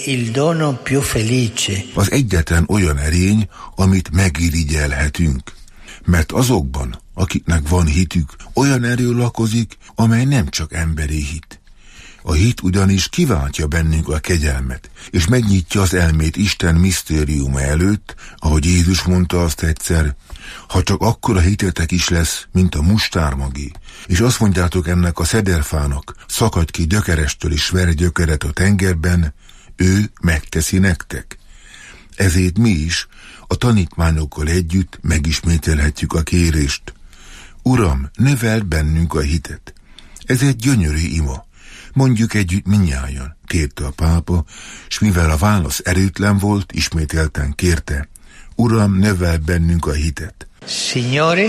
Az egyetlen olyan erény, amit megirigyelhetünk. Mert azokban, akiknek van hitük, olyan erő lakozik, amely nem csak emberi hit. A hit ugyanis kiváltja bennünk a kegyelmet, és megnyitja az elmét Isten misztériuma előtt, ahogy Jézus mondta azt egyszer, ha csak akkora hitetek is lesz, mint a mustármagé, és azt mondjátok ennek a szederfának, szakadj ki gyökerestől és verj gyökeret a tengerben, ő megteszi nektek. Ezért mi is a tanítványokkal együtt megismételhetjük a kérést. Uram, növeld bennünk a hitet. Ez egy gyönyörű ima. Mondjuk együtt mindnyájan, kérte a pápa, s mivel a válasz erőtlen volt, ismételten kérte. Uram, növeld bennünk a hitet. Signore,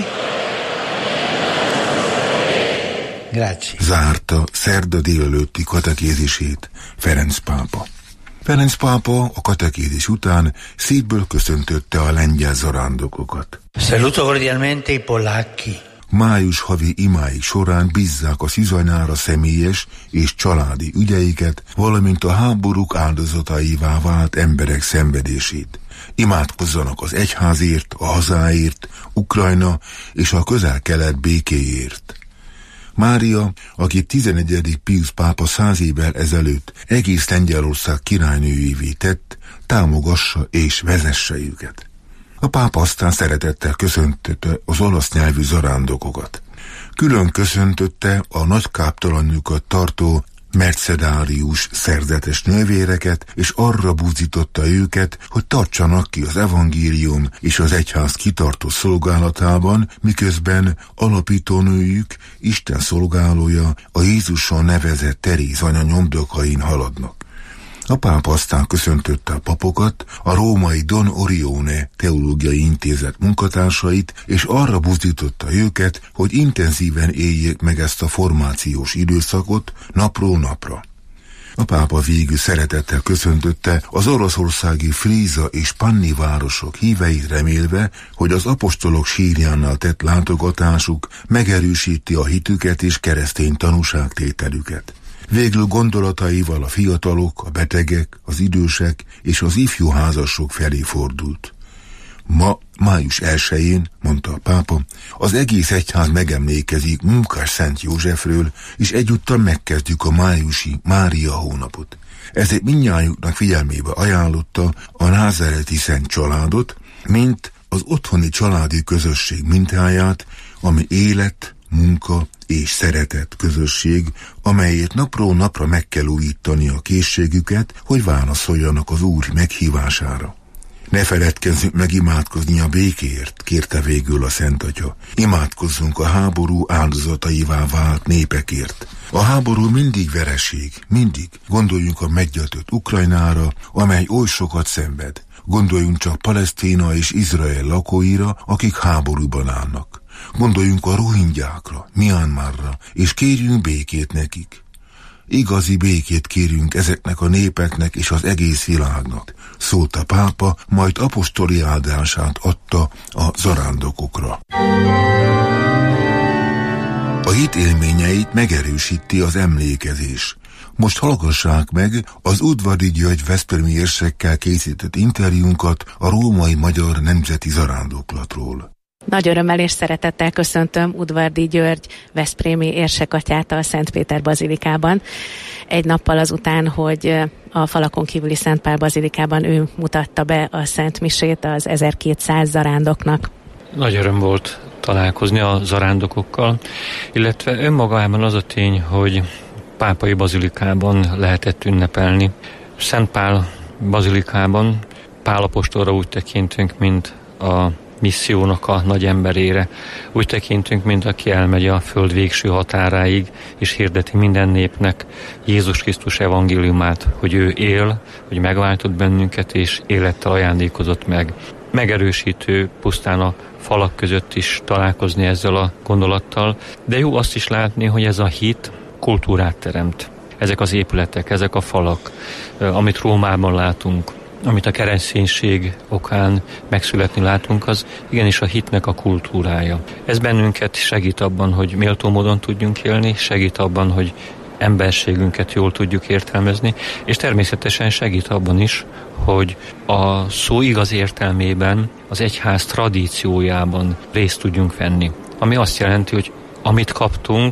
grazie. Zárta szerda délelőtti katekézisét Ferenc pápa. Ferenc pápa a katekézis után szívből köszöntötte a lengyel zarándokokat. Saluto cordialmente i polacchi. Május havi imái során bízzák a szűzanyára személyes és családi ügyeiket, valamint a háborúk áldozataivá vált emberek szenvedését. Imádkozzanak az egyházért, a hazáért, Ukrajna és a közel-kelet békéért. Mária, aki tizenegyedik Piusz pápa száz évvel ezelőtt egész Lengyelország királynőjévé tett, támogassa és vezesse őket. A pápa aztán szeretettel köszöntötte az olasz nyelvű zarándokokat. Külön köszöntötte a nagykáptalanjukat tartó mercedárius szerzetes nővéreket, és arra búzította őket, hogy tartsanak ki az evangélium és az egyház kitartó szolgálatában, miközben alapítónőjük, Isten szolgálója, a Jézuson nevezett Teréz anya nyomdokain haladnak. A pápa aztán köszöntötte a papokat, a római Don Orione Teológiai Intézet munkatársait, és arra buzdította őket, hogy intenzíven éljék meg ezt a formációs időszakot napról napra. A pápa végül szeretettel köszöntötte az oroszországi Fríza és Panni városok híveit, remélve, hogy az apostolok sírjánál tett látogatásuk megerősíti a hitüket és keresztény tanúságtételüket. Végül gondolataival a fiatalok, a betegek, az idősek és az ifjú házasok felé fordult. Ma, május elsején, mondta a pápa, az egész egyház megemlékezik Munkás Szent Józsefről, és egyúttal megkezdjük a májusi Mária hónapot. Ezért mindnyájuknak figyelmébe ajánlotta a názáreti Szent családot, mint az otthoni családi közösség mintáját, ami élet, munka és szeretet közösség, amelyet napról napra meg kell újítani a készségüket, hogy válaszoljanak az Úr meghívására. Ne feledkezzünk meg imádkozni a békéért, kérte végül a Szent Atya. Imádkozzunk a háború áldozataivá vált népekért. A háború mindig vereség, mindig. Gondoljunk a meggyötött Ukrajnára, amely oly sokat szenved. Gondoljunk csak Palesztina és Izrael lakóira, akik háborúban állnak. Gondoljunk a rohingyákra, Myanmarra, és kérjünk békét nekik. Igazi békét kérünk ezeknek a népeknek és az egész világnak, szólt a pápa, majd apostoli áldását adta a zarándokokra. A hit élményeit megerősíti az emlékezés. Most hallgassák meg az Udvardi György veszprémi érsekkel készített interjúnkat a római magyar nemzeti zarándoklatról. Nagy örömmel és szeretettel köszöntöm Udvardi György veszprémi érsekatyát a Szent Péter bazilikában. Egy nappal azután, hogy a falakon kívüli Szent Pál bazilikában ő mutatta be a Szent Misét az ezerkétszáz zarándoknak. Nagy öröm volt találkozni a zarándokokkal, illetve önmagában az a tény, hogy pápai bazilikában lehetett ünnepelni. Szent Pál bazilikában Pál apostolra úgy tekintünk, mint a missziónak a nagy emberére. Úgy tekintünk, mint aki elmegy a föld végső határáig, és hirdeti minden népnek Jézus Krisztus evangéliumát, hogy ő él, hogy megváltott bennünket, és élettel ajándékozott meg. Megerősítő pusztán a falak között is találkozni ezzel a gondolattal, de jó azt is látni, hogy ez a hit kultúrát teremt. Ezek az épületek, ezek a falak, amit Rómában látunk, amit a kereszténység okán megszületni látunk, az igenis a hitnek a kultúrája. Ez bennünket segít abban, hogy méltó módon tudjunk élni, segít abban, hogy emberségünket jól tudjuk értelmezni, és természetesen segít abban is, hogy a szó igaz értelmében az egyház tradíciójában részt tudjunk venni. Ami azt jelenti, hogy amit kaptunk,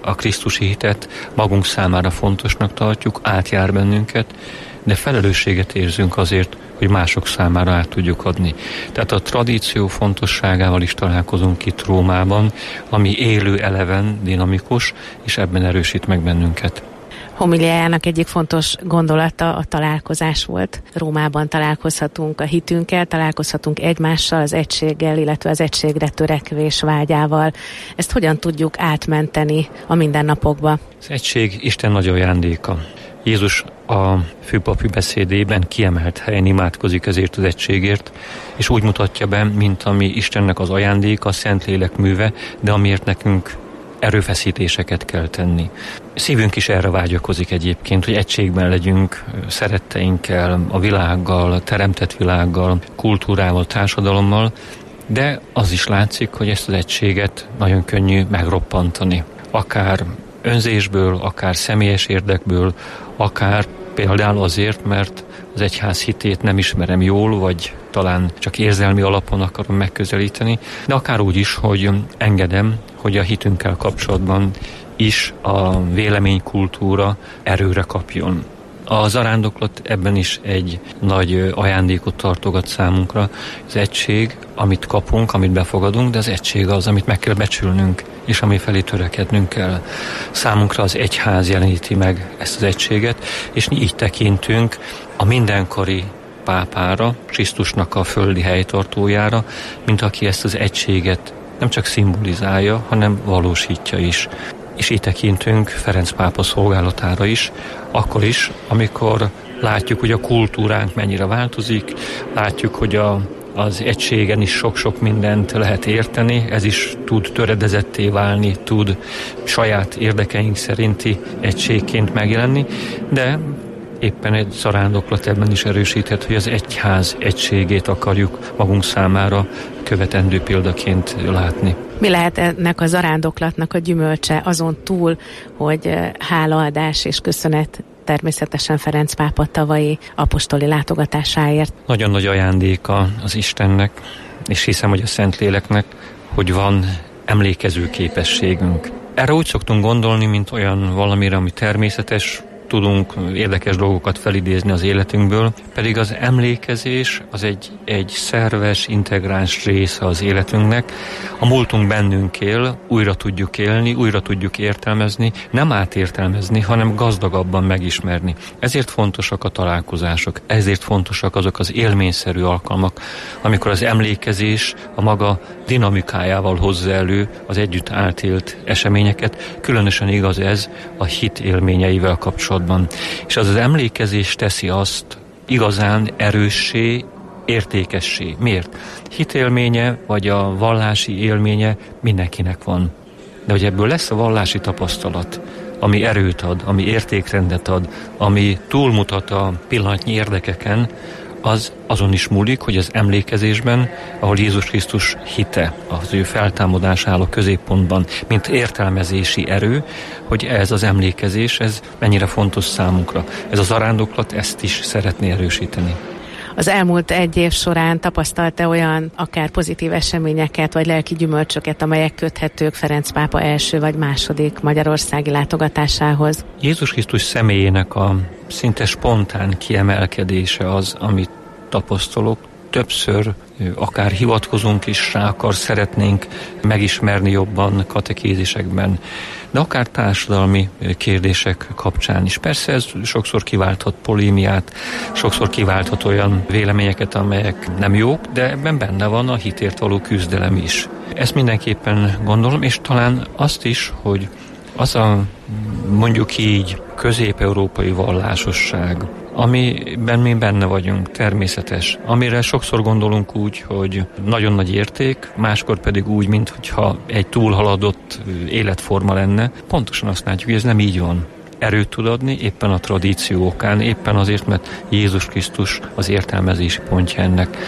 a krisztusi hitet magunk számára fontosnak tartjuk, átjár bennünket, de felelősséget érzünk azért, hogy mások számára át tudjuk adni. Tehát a tradíció fontosságával is találkozunk itt Rómában, ami élő, eleven, dinamikus, és ebben erősít meg bennünket. Homiliájának egyik fontos gondolata a találkozás volt. Rómában találkozhatunk a hitünkkel, találkozhatunk egymással, az egységgel, illetve az egységre törekvés vágyával. Ezt hogyan tudjuk átmenteni a mindennapokba? Az egység Isten nagy ajándéka. Jézus a főpapi beszédében kiemelt helyen imádkozik ezért az egységért, és úgy mutatja be, mint ami Istennek az ajándéka, a Szentlélek műve, de amiért nekünk erőfeszítéseket kell tenni. Szívünk is erre vágyakozik egyébként, hogy egységben legyünk szeretteinkkel, a világgal, a teremtett világgal, kultúrával, társadalommal, de az is látszik, hogy ezt az egységet nagyon könnyű megroppantani. Akár önzésből, akár személyes érdekből, akár például azért, mert az egyház hitét nem ismerem jól, vagy talán csak érzelmi alapon akarom megközelíteni, de akár úgy is, hogy engedem, hogy a hitünkkel kapcsolatban is a véleménykultúra erőre kapjon. A zarándoklat ebben is egy nagy ajándékot tartogat számunkra. Az egység, amit kapunk, amit befogadunk, de az egység az, amit meg kell becsülnünk, és ami felé törekednünk kell. Számunkra az egyház jeleníti meg ezt az egységet, és így tekintünk a mindenkori pápára, Krisztusnak a földi helytartójára, mint aki ezt az egységet nem csak szimbolizálja, hanem valósítja is. És így tekintünk Ferenc pápa szolgálatára is, akkor is, amikor látjuk, hogy a kultúránk mennyire változik, látjuk, hogy a, az egységen is sok-sok mindent lehet érteni, ez is tud töredezetté válni, tud saját érdekeink szerinti egységként megjelenni, de éppen egy zarándoklat ebben is erősíthet, hogy az egyház egységét akarjuk magunk számára követendő példaként látni. Mi lehet ennek a zarándoklatnak a gyümölcse azon túl, hogy hálaadás és köszönet természetesen Ferenc pápa tavalyi apostoli látogatásáért? Nagyon nagy ajándéka az Istennek, és hiszem, hogy a Szentléleknek, hogy van emlékező képességünk. Erre úgy szoktunk gondolni, mint olyan valamire, ami természetes, tudunk érdekes dolgokat felidézni az életünkből, pedig az emlékezés az egy, egy szerves, integráns része az életünknek. A múltunk bennünk él, újra tudjuk élni, újra tudjuk értelmezni, nem átértelmezni, hanem gazdagabban megismerni. Ezért fontosak a találkozások, ezért fontosak azok az élményszerű alkalmak, amikor az emlékezés a maga dinamikájával hozza elő az együtt átélt eseményeket. Különösen igaz ez a hit élményeivel kapcsolatban. És az az emlékezés teszi azt igazán erőssé, értékessé. Miért? Hitélménye, vagy a vallási élménye mindenkinek van. De hogy ebből lesz a vallási tapasztalat, ami erőt ad, ami értékrendet ad, ami túlmutat a pillanatnyi érdekeken, az azon is múlik, hogy az emlékezésben, ahol Jézus Krisztus hite, az ő feltámadás áll a középpontban, mint értelmezési erő, hogy ez az emlékezés, ez mennyire fontos számunkra. Ez a zarándoklat ezt is szeretné erősíteni. Az elmúlt egy év során tapasztalta olyan akár pozitív eseményeket, vagy lelki gyümölcsöket, amelyek köthetők Ferenc pápa első vagy második magyarországi látogatásához? Jézus Krisztus személyének a szinte spontán kiemelkedése az, amit tapasztalok. Többször akár hivatkozunk is rá, akar szeretnénk megismerni jobban katekézisekben, de akár társadalmi kérdések kapcsán is. Persze ez sokszor kiválthat polémiát, sokszor kiválthat olyan véleményeket, amelyek nem jók, de ebben benne van a hitért való küzdelem is. Ezt mindenképpen gondolom, és talán azt is, hogy az a mondjuk így közép-európai vallásosság, amiben mi benne vagyunk, természetes, amire sokszor gondolunk úgy, hogy nagyon nagy érték, máskor pedig úgy, mintha egy túlhaladott életforma lenne. Pontosan azt látjuk, hogy ez nem így van. Erőt tud adni éppen a tradíció okán, éppen azért, mert Jézus Krisztus az értelmezési pontja ennek.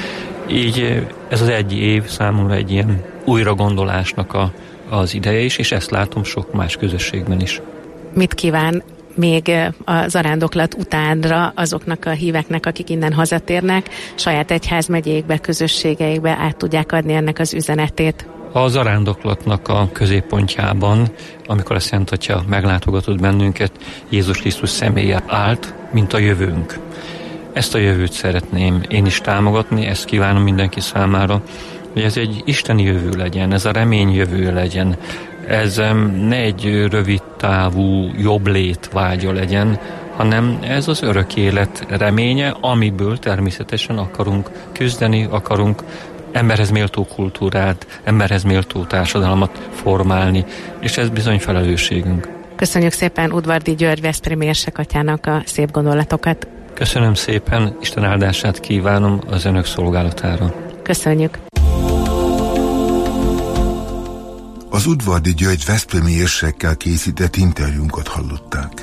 Így ez az egy év számomra egy ilyen újragondolásnak a, az ideje is, és ezt látom sok más közösségben is. Mit kíván még a zarándoklat utánra azoknak a híveknek, akik innen hazatérnek, saját egyházmegyékbe, közösségeikbe át tudják adni ennek az üzenetét? A zarándoklatnak a középpontjában, amikor a Szent Atya meglátogatott bennünket, Jézus Krisztus személye állt, mint a jövőnk. Ezt a jövőt szeretném én is támogatni, ezt kívánom mindenki számára, hogy ez egy isteni jövő legyen, ez a remény jövő legyen, ez ne egy rövid távú jobb lét vágya legyen, hanem ez az örök élet reménye, amiből természetesen akarunk küzdeni, akarunk emberhez méltó kultúrát, emberhez méltó társadalmat formálni, és ez bizony felelősségünk. Köszönjük szépen Udvardi György veszprémi érsekatyának a szép gondolatokat. Köszönöm szépen, Isten áldását kívánom az önök szolgálatára. Köszönjük. Az Udvardi György veszprémi érsekkel készített interjúnkat hallották.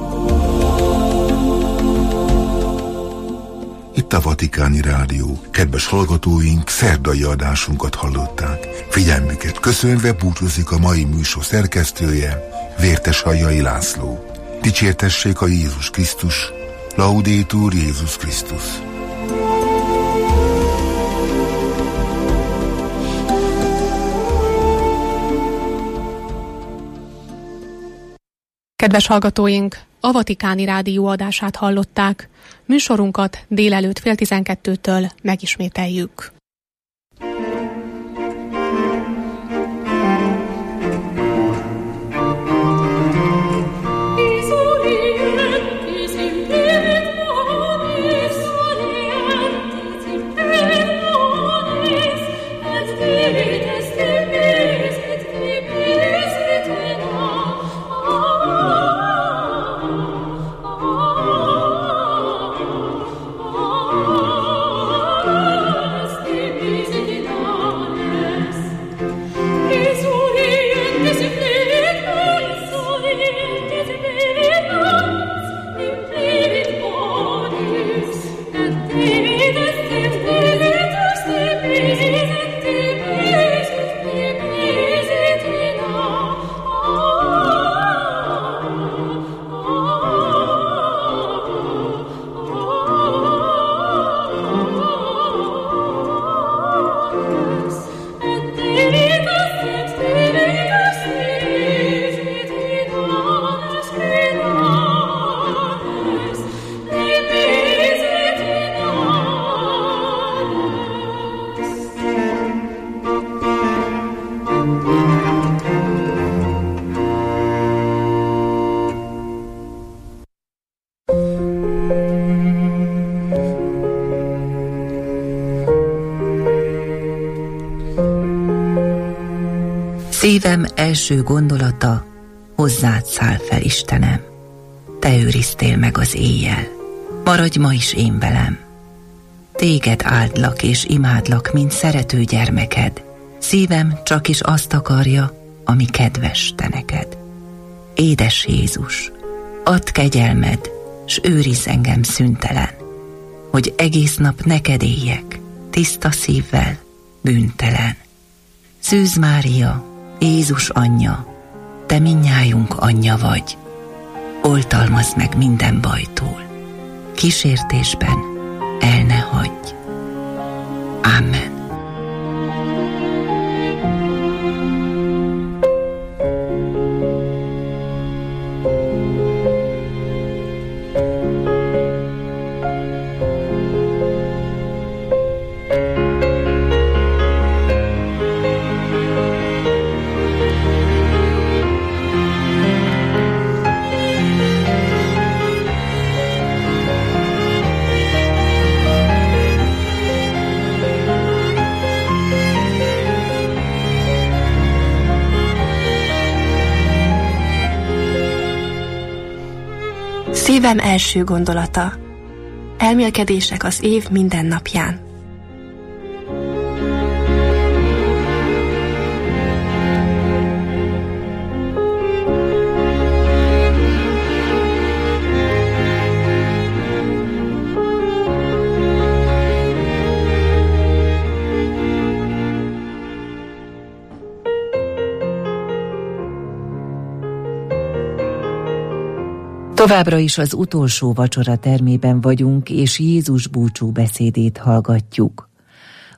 Itt a Vatikáni Rádió. Kedves hallgatóink, szerdai adásunkat hallották. Figyelmüket köszönve búcsúzik a mai műsor szerkesztője, Vérteshajai László. Dicsértessék a Jézus Krisztus, Laudetur Jézus Krisztus. Kedves hallgatóink, a Vatikáni Rádió adását hallották. Műsorunkat délelőtt fél tizenkettőtől megismételjük. Szívem első gondolata, hozzád száll fel, Istenem. Te őriztél meg az éjjel, maradj ma is én velem. Téged áldlak és imádlak, mint szerető gyermeked. Szívem csak is azt akarja, ami kedves te neked. Édes Jézus, add kegyelmed, s őrizz engem szüntelen, hogy egész nap neked éljek, tiszta szívvel, bűntelen. Szűz Mária, Jézus anyja, te mindnyájunk anyja vagy, oltalmazd meg minden bajtól, kísértésben el ne hagyj. Amen. Szívem első gondolata. Elmélkedések az év minden napján. Továbbra is az utolsó vacsora termében vagyunk, és Jézus búcsú beszédét hallgatjuk.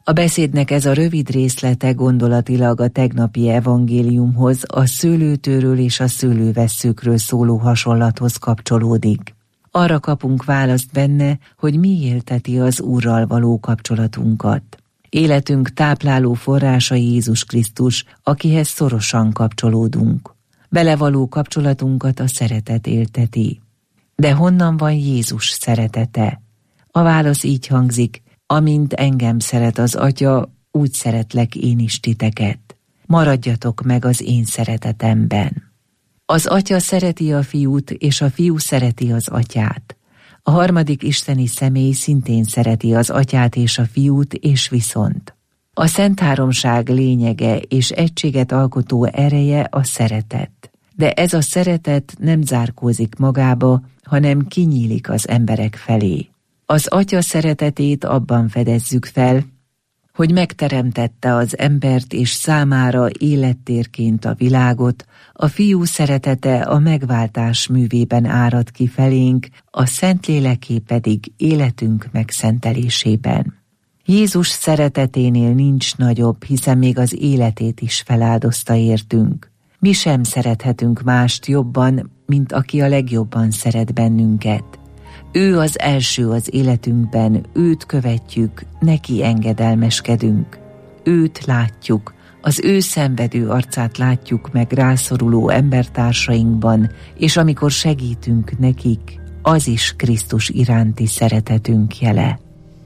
A beszédnek ez a rövid részlete gondolatilag a tegnapi evangéliumhoz, a szőlőtőről és a szőlővesszőkről szóló hasonlathoz kapcsolódik. Arra kapunk választ benne, hogy mi élteti az Úrral való kapcsolatunkat. Életünk tápláló forrása Jézus Krisztus, akihez szorosan kapcsolódunk. Vele való kapcsolatunkat a szeretet élteti. De honnan van Jézus szeretete? A válasz így hangzik: amint engem szeret az Atya, úgy szeretlek én is titeket. Maradjatok meg az én szeretetemben. Az Atya szereti a Fiút, és a Fiú szereti az Atyát. A harmadik isteni személy szintén szereti az Atyát és a Fiút, és viszont. A Szent Háromság lényege és egységet alkotó ereje a szeretet. De ez a szeretet nem zárkózik magába, hanem kinyílik az emberek felé. Az Atya szeretetét abban fedezzük fel, hogy megteremtette az embert és számára élettérként a világot, a Fiú szeretete a megváltás művében árad ki felénk, a Szentléleké pedig életünk megszentelésében. Jézus szereteténél nincs nagyobb, hiszen még az életét is feláldozta értünk. Mi sem szerethetünk mást jobban, mint aki a legjobban szeret bennünket. Ő az első az életünkben, őt követjük, neki engedelmeskedünk. Őt látjuk, az ő szenvedő arcát látjuk meg rászoruló embertársainkban, és amikor segítünk nekik, az is Krisztus iránti szeretetünk jele.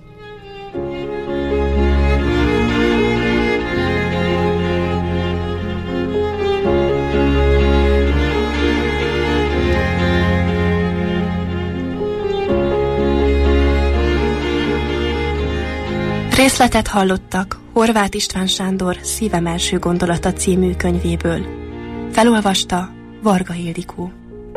Részletet hallottak Horváth István Sándor Szívem első gondolata című könyvéből. Felolvasta Varga Ildikó.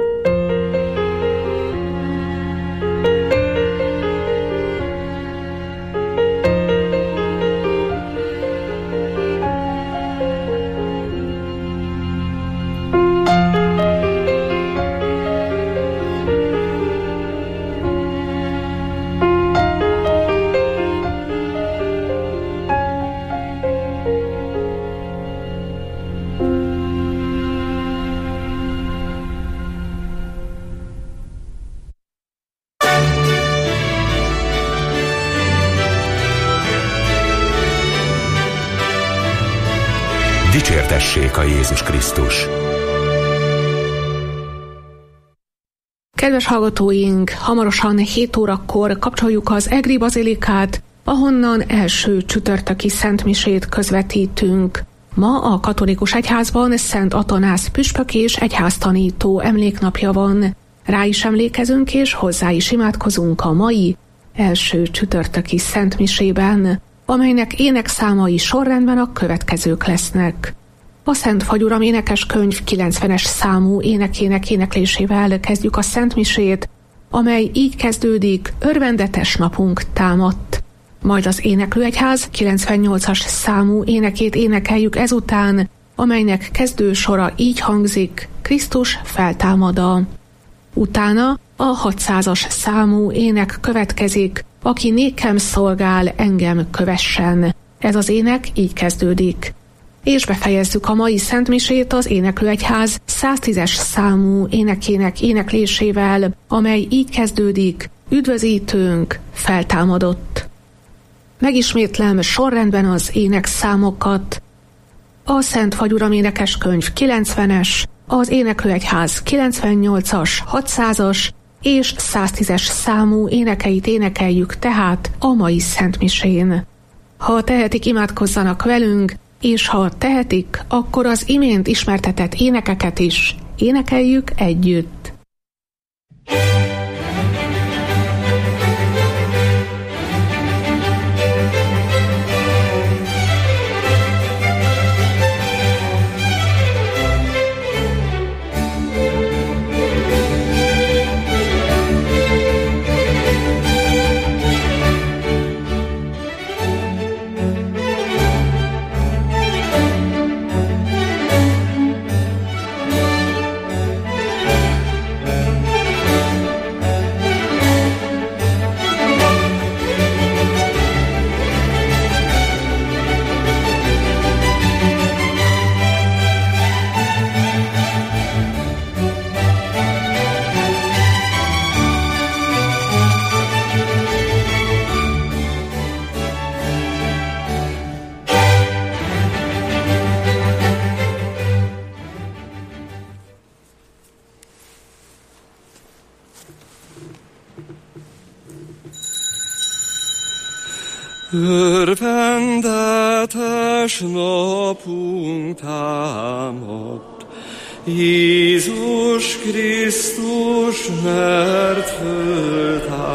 Dicsértessék a Jézus Krisztus! Kedves hallgatóink, hamarosan hét órakor kapcsoljuk az Egri Bazilikát, ahonnan első csütörtöki szentmisét közvetítünk. Ma a katolikus egyházban Szent Atanász püspök és egyháztanító emléknapja van. Rá is emlékezünk és hozzá is imádkozunk a mai első csütörtöki szentmisében, amelynek énekszámai sorrendben a következők lesznek. A Szent Fagyuram énekeskönyv kilencvenes számú énekének éneklésével kezdjük a szentmisét, amely így kezdődik: örvendetes napunk támadt. Majd az Éneklőegyház kilencvennyolcas számú énekét énekeljük ezután, amelynek kezdő sora így hangzik: Krisztus feltámada. Utána a hatszázas számú ének következik: aki nékem szolgál, engem kövessen. Ez az ének így kezdődik. És befejezzük a mai szentmisét az Éneklőegyház száztízes számú énekének éneklésével, amely így kezdődik: üdvözítőnk feltámadott. Megismétlem sorrendben az énekszámokat. A Szent Fagyuram énekeskönyv kilencvenes, az Éneklőegyház kilencvennyolcas, hatszázas és száztízes számú énekeit énekeljük tehát a mai szentmisén. Ha tehetik, imádkozzanak velünk, és ha tehetik, akkor az imént ismertetett énekeket is énekeljük együtt. Örvendetes napunk támadt, Jézus Krisztus, mert föltámadt.